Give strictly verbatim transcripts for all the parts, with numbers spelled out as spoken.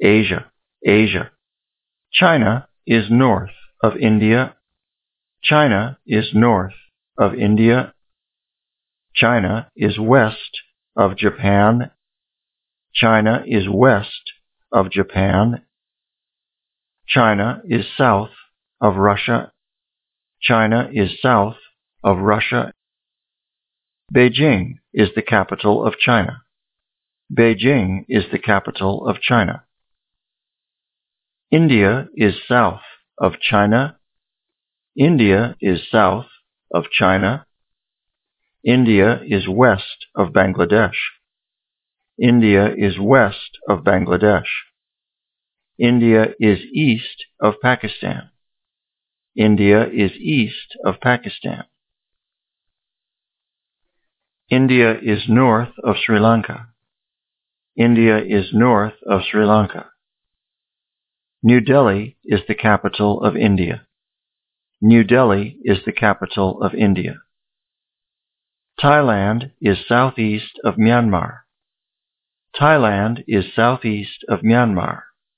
Asia, Asia. China is north of India. China is north of India. China is west of Japan. China is west of Japan. China is south of Russia. China is south of Russia. Beijing is the capital of China. Beijing is the capital of China. India is south of China. India is south of China. India is west of Bangladesh. India is west of Bangladesh. India is east of Pakistan. India is east of Pakistan. India is north of Sri Lanka. India is north of Sri Lanka. New Delhi is the capital of India. New Delhi is the capital of India. Thailand is southeast of Myanmar. Thailand is southeast of Myanmar.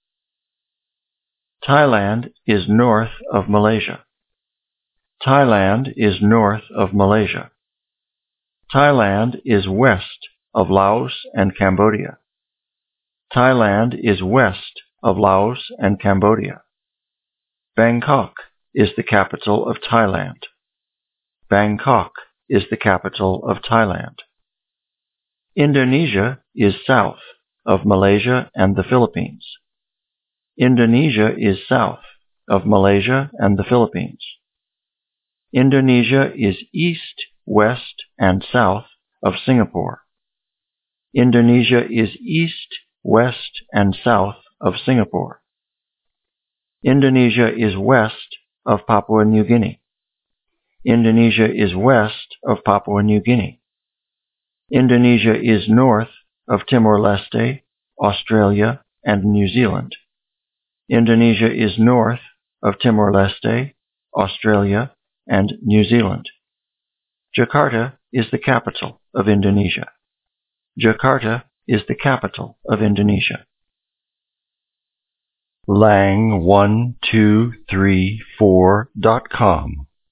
Thailand is north of Malaysia. Thailand is north of Malaysia. Thailand is west of Laos and Cambodia. Thailand is west of Laos and Cambodia. Bangkok is the capital of Thailand. Bangkok is the capital of Thailand. Indonesia is south of Malaysia and the Philippines. Indonesia is south of Malaysia and the Philippines. Indonesia is east, west, and south of Singapore. Indonesia is east, west, and south of Singapore. Indonesia is west of Papua New Guinea. Indonesia is west of Papua New Guinea. Indonesia is north of Timor-Leste, Australia, and New Zealand. Indonesia is north of Timor-Leste, Australia, and New Zealand. Jakarta is the capital of Indonesia. Jakarta is the capital of Indonesia. lang one two three four dot com